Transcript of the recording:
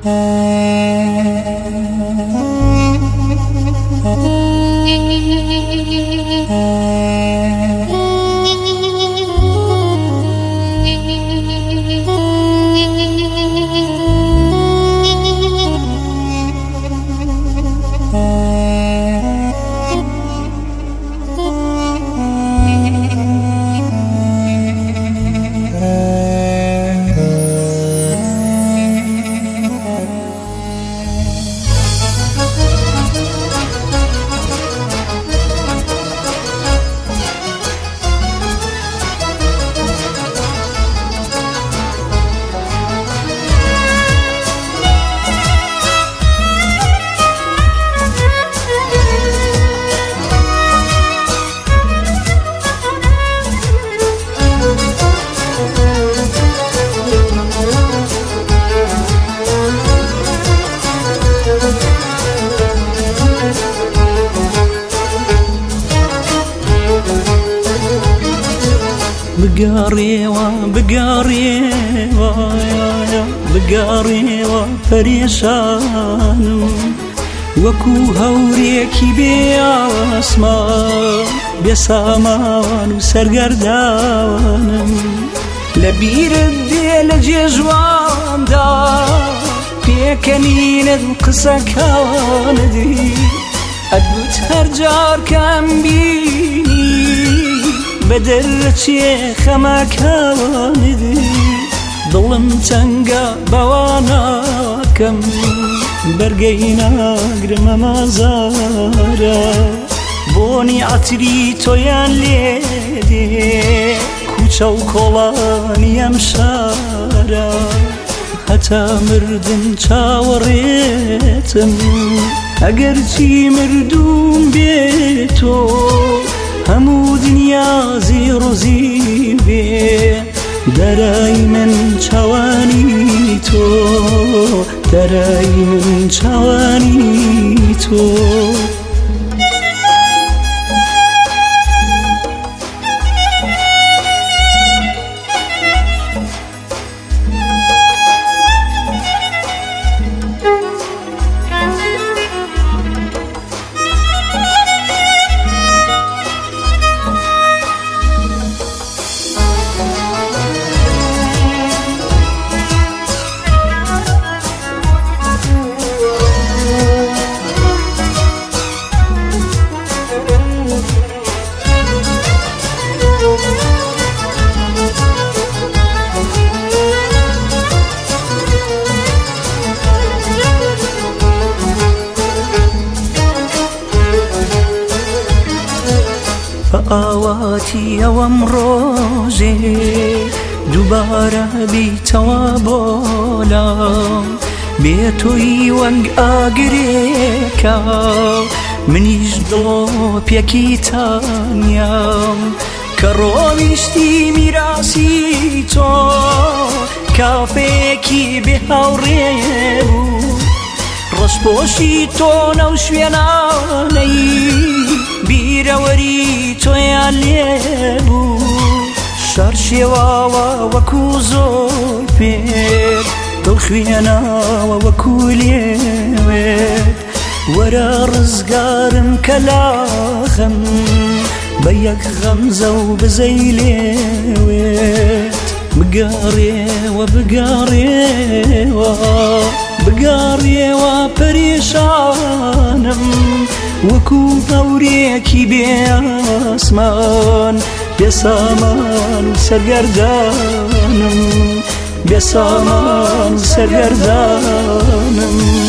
بقاريوا پریشانم وەکو هەورێکی بێ ئاسمان بێ سامان و سەرگەردانم لە بیرت دێ لە جێژواندا پێکەنینت قسەکانتی ئەدگوت هەر جار کەم بینی بە دەرچێ خەمەکانتی دڵم چەنگە بەواناکەم بەرگەی ناگرمە مازارە بۆنی عەتری تۆیان لێدێ کوچە و کۆڵانی ئەم شارە هەتا مردن چاوەڕێتم ئەگەر چی مردوم بێتۆ هەموو دنیا زیڕۆزی بێ دەرای من چاوانی تۆ دەرای من چاوانی تۆ ئاواتی ئەوەم ڕۆژێ دووبارە بیتەوە بۆلام بێتۆی وەنگ ئاگرێکە منیش دڵۆپێکی تانیام کە ڕۆیشتی میراسی تۆ کافێکی بێ هاوڕێ بوو ڕەشپۆشی تۆ نەو شوێنانەی بیرەوەری تۆیان لێبوو شەر شێواوە وەکو زۆر پێت دڵخوێناوە وەکو لێوێت وەرە ڕزگارم کە لاخەم بە یەک غەمزە و بزەی لێوێت بگەڕێوە بگەڕێوە بگەڕێوە پەریشانم وەکو هەورێکی بێ ئاسمان بێ سامان و سەرگەردانم بێ سامان و سەرگەردانم